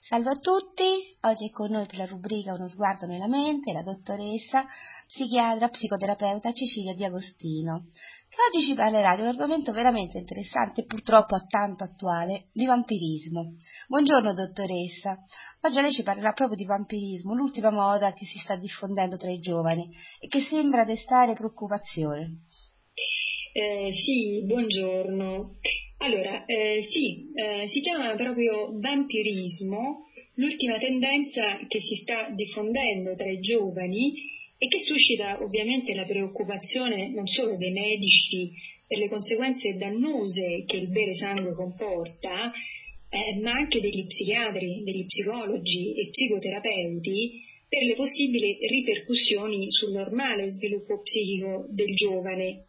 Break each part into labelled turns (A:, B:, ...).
A: Salve a tutti, oggi è con noi per la rubrica Uno sguardo nella mente la dottoressa psichiatra psicoterapeuta Cecilia Di Agostino, che oggi ci parlerà di un argomento veramente interessante e purtroppo tanto attuale, di vampirismo. Buongiorno dottoressa, oggi lei ci parlerà proprio di vampirismo, l'ultima moda che si sta diffondendo tra i giovani e che sembra destare preoccupazione.
B: Sì, buongiorno. Allora, si chiama proprio vampirismo l'ultima tendenza che si sta diffondendo tra i giovani e che suscita ovviamente la preoccupazione non solo dei medici per le conseguenze dannose che il bere sangue comporta, ma anche degli psichiatri, degli psicologi e psicoterapeuti per le possibili ripercussioni sul normale sviluppo psichico del giovane.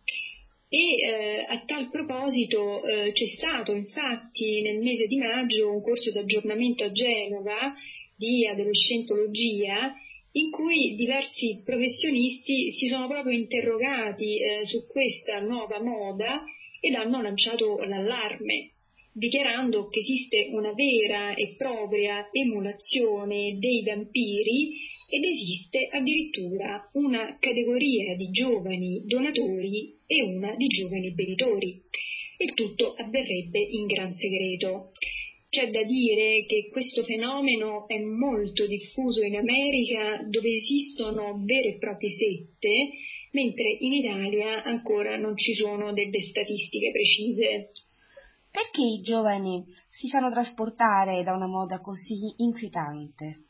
B: A tal proposito c'è stato infatti nel mese di maggio un corso di aggiornamento a Genova di adolescentologia in cui diversi professionisti si sono proprio interrogati su questa nuova moda ed hanno lanciato l'allarme, dichiarando che esiste una vera e propria emulazione dei vampiri ed esiste addirittura una categoria di giovani donatori e una di giovani bevitori. Il tutto avverrebbe in gran segreto. C'è da dire che questo fenomeno è molto diffuso in America, dove esistono vere e proprie sette, mentre in Italia ancora non ci sono delle statistiche precise.
A: Perché i giovani si fanno trasportare da una moda così inquietante?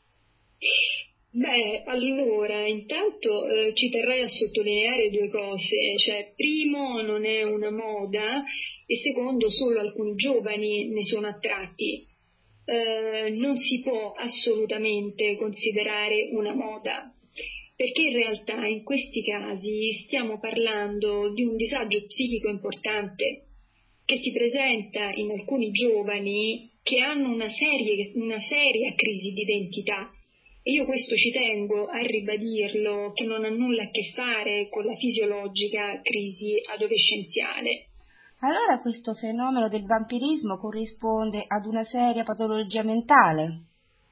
B: Beh, allora, intanto ci terrei a sottolineare due cose, cioè primo non è una moda e secondo solo alcuni giovani ne sono attratti. Non si può assolutamente considerare una moda, perché in realtà in questi casi stiamo parlando di un disagio psichico importante che si presenta in alcuni giovani che hanno una seria crisi di identità. E io questo ci tengo a ribadirlo, che non ha nulla a che fare con la fisiologica crisi adolescenziale.
A: Allora questo fenomeno del vampirismo corrisponde ad una seria patologia mentale?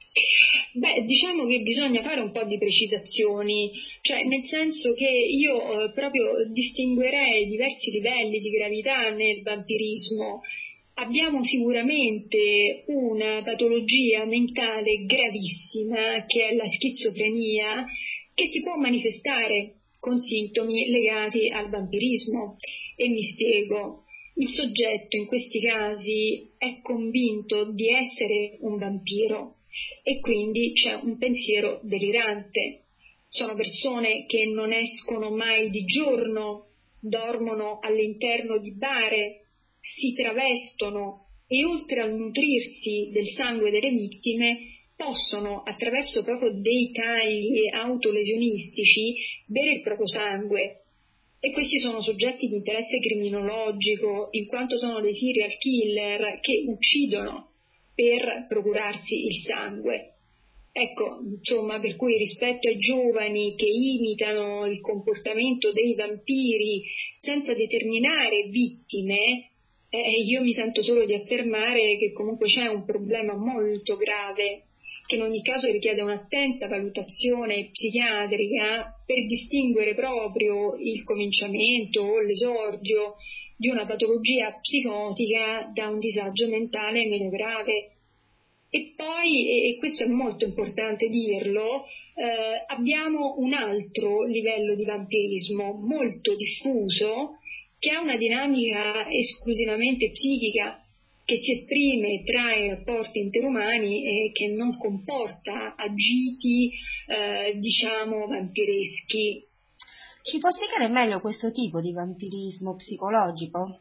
B: Beh, diciamo che bisogna fare un po' di precisazioni, cioè nel senso che io proprio distinguerei diversi livelli di gravità nel vampirismo. Abbiamo sicuramente una patologia mentale gravissima che è la schizofrenia, che si può manifestare con sintomi legati al vampirismo. E mi spiego. Il soggetto in questi casi è convinto di essere un vampiro e quindi c'è un pensiero delirante. Sono persone che non escono mai di giorno, dormono all'interno di bare, si travestono e oltre a nutrirsi del sangue delle vittime possono, attraverso proprio dei tagli autolesionistici, bere il proprio sangue. E questi sono soggetti di interesse criminologico, in quanto sono dei serial killer che uccidono per procurarsi il sangue. Ecco, insomma, per cui rispetto ai giovani che imitano il comportamento dei vampiri senza determinare vittime, io mi sento solo di affermare che comunque c'è un problema molto grave che in ogni caso richiede un'attenta valutazione psichiatrica per distinguere proprio il cominciamento o l'esordio di una patologia psicotica da un disagio mentale meno grave. E poi, e questo è molto importante dirlo, abbiamo un altro livello di vampirismo molto diffuso che ha una dinamica esclusivamente psichica, che si esprime tra i rapporti interumani e che non comporta agiti, vampireschi.
A: Ci può spiegare meglio questo tipo di vampirismo psicologico?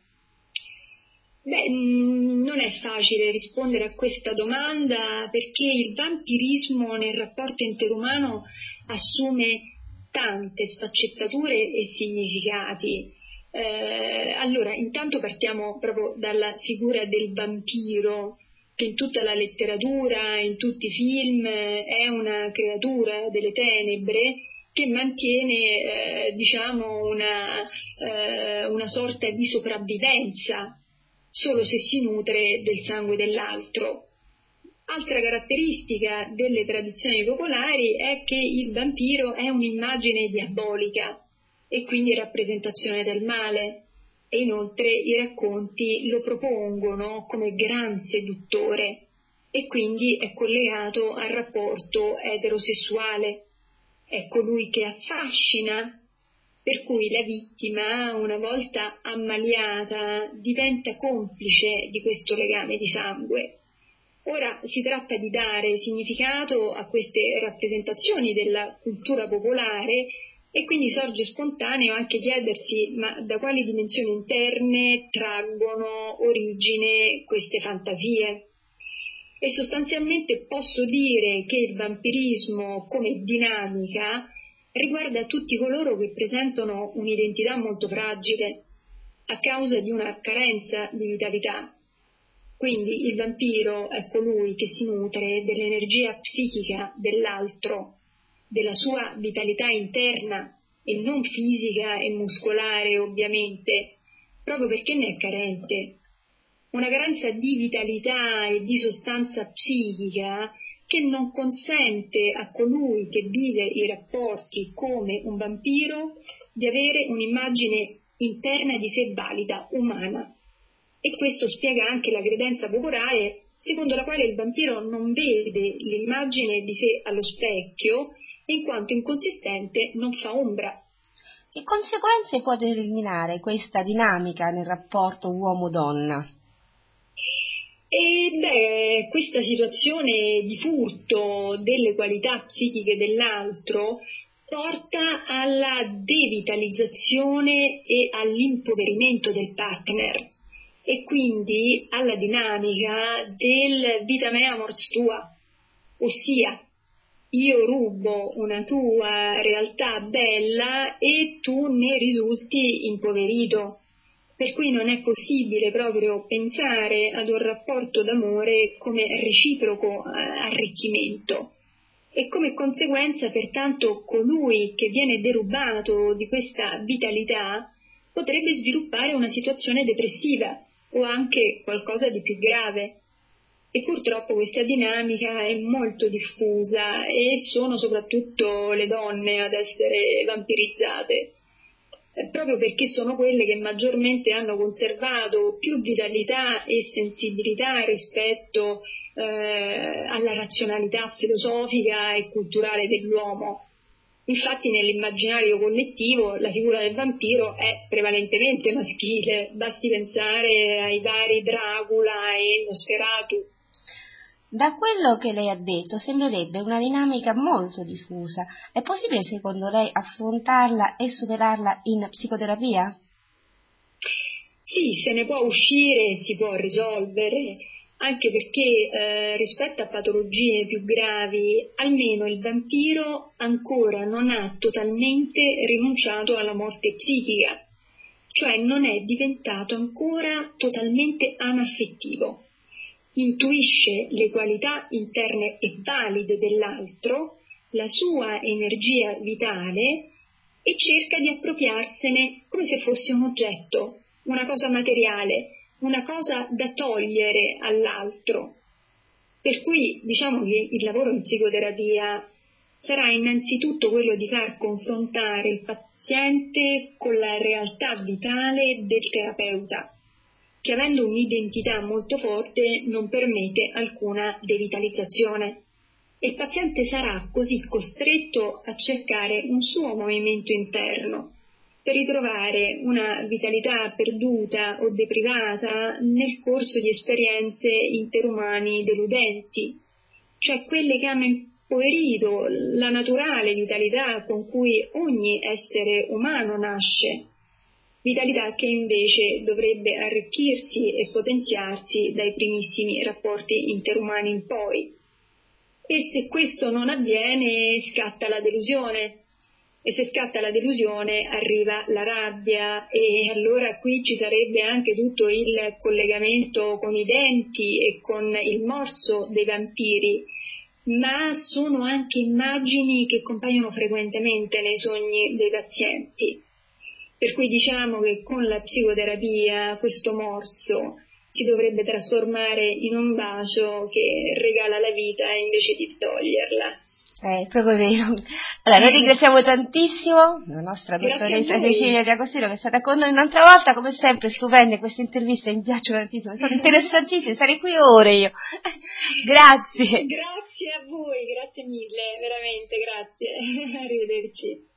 B: Beh, non è facile rispondere a questa domanda perché il vampirismo nel rapporto interumano assume tante sfaccettature e significati. Allora, intanto partiamo proprio dalla figura del vampiro, che in tutta la letteratura, in tutti i film, è una creatura delle tenebre che mantiene, una sorta di sopravvivenza solo se si nutre del sangue dell'altro. Altra caratteristica delle tradizioni popolari è che il vampiro è un'immagine diabolica e quindi rappresentazione del male, e inoltre i racconti lo propongono come gran seduttore e quindi è collegato al rapporto eterosessuale. È colui che affascina, per cui la vittima, una volta ammaliata, diventa complice di questo legame di sangue. Ora si tratta di dare significato a queste rappresentazioni della cultura popolare e quindi sorge spontaneo anche chiedersi ma da quali dimensioni interne traggono origine queste fantasie. E sostanzialmente posso dire che il vampirismo come dinamica riguarda tutti coloro che presentano un'identità molto fragile a causa di una carenza di vitalità. Quindi il vampiro è colui che si nutre dell'energia psichica dell'altro, della sua vitalità interna e non fisica e muscolare ovviamente, proprio perché ne è carente. Una carenza di vitalità e di sostanza psichica che non consente a colui che vive i rapporti come un vampiro di avere un'immagine interna di sé valida, umana. E questo spiega anche la credenza popolare secondo la quale il vampiro non vede l'immagine di sé allo specchio e in quanto inconsistente non fa ombra.
A: Che conseguenze può determinare questa dinamica nel rapporto uomo-donna?
B: Questa situazione di furto delle qualità psichiche dell'altro porta alla devitalizzazione e all'impoverimento del partner e quindi alla dinamica del vita mea mors tua, ossia io rubo una tua realtà bella e tu ne risulti impoverito. Per cui non è possibile proprio pensare ad un rapporto d'amore come reciproco arricchimento. E come conseguenza, pertanto, colui che viene derubato di questa vitalità potrebbe sviluppare una situazione depressiva o anche qualcosa di più grave. E purtroppo questa dinamica è molto diffusa e sono soprattutto le donne ad essere vampirizzate. Proprio perché sono quelle che maggiormente hanno conservato più vitalità e sensibilità rispetto alla razionalità filosofica e culturale dell'uomo. Infatti nell'immaginario collettivo la figura del vampiro è prevalentemente maschile, basti pensare ai vari Dracula e Nosferatu.
A: Da quello che lei ha detto sembrerebbe una dinamica molto diffusa. È possibile secondo lei affrontarla e superarla in psicoterapia?
B: Sì, se ne può uscire, si può risolvere, anche perché rispetto a patologie più gravi, almeno il vampiro ancora non ha totalmente rinunciato alla morte psichica, cioè non è diventato ancora totalmente anaffettivo. Intuisce le qualità interne e valide dell'altro, la sua energia vitale e cerca di appropriarsene come se fosse un oggetto, una cosa materiale, una cosa da togliere all'altro. Per cui diciamo che il lavoro in psicoterapia sarà innanzitutto quello di far confrontare il paziente con la realtà vitale del terapeuta, che avendo un'identità molto forte non permette alcuna devitalizzazione. E il paziente sarà così costretto a cercare un suo movimento interno per ritrovare una vitalità perduta o deprivata nel corso di esperienze interumani deludenti, cioè quelle che hanno impoverito la naturale vitalità con cui ogni essere umano nasce, vitalità che invece dovrebbe arricchirsi e potenziarsi dai primissimi rapporti interumani in poi. E se questo non avviene scatta la delusione, e se scatta la delusione arriva la rabbia, e allora qui ci sarebbe anche tutto il collegamento con i denti e con il morso dei vampiri, ma sono anche immagini che compaiono frequentemente nei sogni dei pazienti. Per cui diciamo che con la psicoterapia questo morso si dovrebbe trasformare in un bacio che regala la vita invece di toglierla.
A: È proprio vero. Allora, noi ringraziamo tantissimo la nostra dottoressa Cecilia D'Agostino, che è stata con noi un'altra volta, come sempre stupende queste interviste, mi piacciono tantissimo, sono interessantissime, sarei qui ore io. Grazie.
B: Grazie a voi, grazie mille, veramente, grazie. Arrivederci.